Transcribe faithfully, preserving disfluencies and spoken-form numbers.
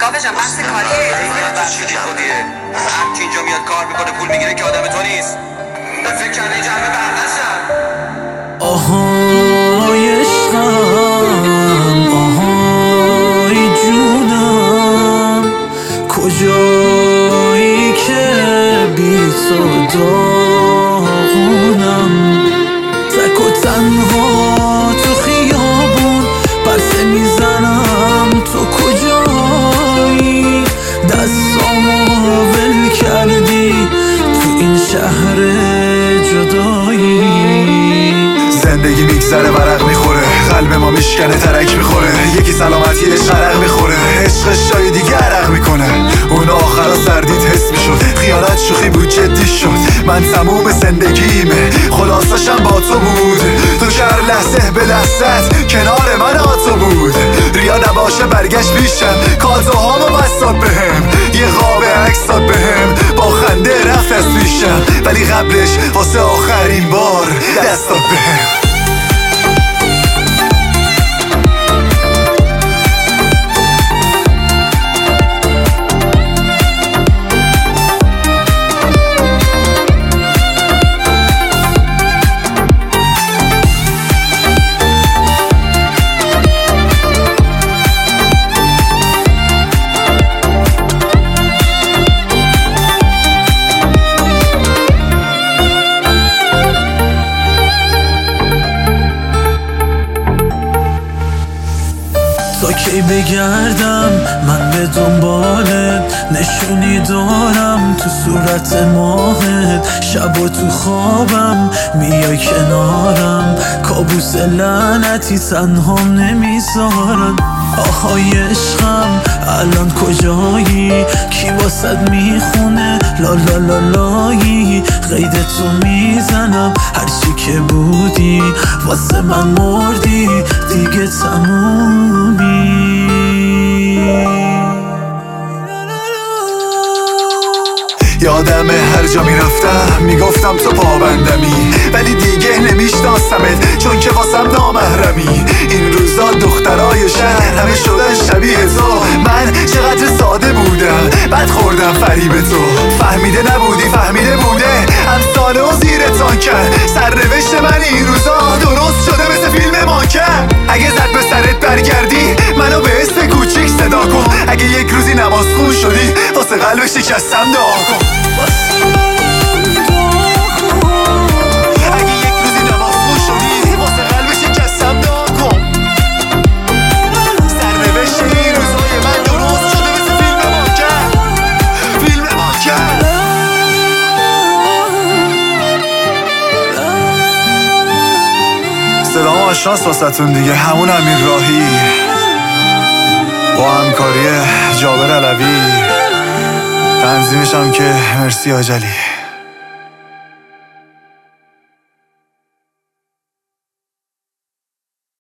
کافه جان بحث کاریه. این بحث خودیه. هر کی اینجا میاد کار میکنه پول میگیره که آدم تو نیست. فکر کرده اینجا همه برداشتن. آهای عشقم، آهای جونم، کجایی که بی تو داغونم. تک و تنها تو خیابون پرسه میزنم تو کجایی. دستامو ول کردی تو این شهر جدایی. زندگی میگذره ورق میخوره، قلب ما میشکنه ترک میخوره. یکی سلامتیش عرق میخوره، عشقش جای دیگه عرق میکنه. اون آخرا سردید حس میشد، خیانت شوخی بود جدی شد. من تموم زندگیمه خلاصشم با تو بود. تو که هر لحظه به لحظت کنار من آتو بود. ریا نباشه برگشت پیشم، کادوهامو بستاد بهم. یه قاب عکسات بهم، با خنده رفت از پیشم. ولی قبلش واسه آخرین بار دستات بهم. تا کی بگردم من به دنبالت، نشونی دارم تو صورت ماهت. شب و تو خوابم میای کنارم، کابوس لعنتی تنهام نمیذارن. آهای عشقم الان کجایی؟ کی واسد میخونه لا لا لا لایی؟ قید تو میزنم هرچی که بودی واسه من مردی دیگه تمومی. یادم هر جا میرفتم میگفتم تو پابندمی، ولی دیگه نمیشناسمت چون که واسم نامحرمی. این روزا دخترای شهر همه شدن شبیه تو. من چقدر ساده بودم بعد خوردم فریب تو. فهمیده نبودی فهمیده بوده امثاله و زیرتان کرد. سرنوشت من این روزا درست شده مثل فیلم مانکن. اگه زد به سرت برگردی منو به اسم کوچیک صدا کن. اگه یک روزی نماز خون شدی واسه قلب شکستم دعا کن. اگه یک روزی نماز خون شدی واسه قلب شکستم دعا کن. سرنوشت این روزای من درست شده مثل فیلم مانکن. فیلم مانکن. صدام آشناس واسه‌تون دیگه، همون امیر راهی با همکاری جابر علوی، تنظیمش هم که مرسی آجلی.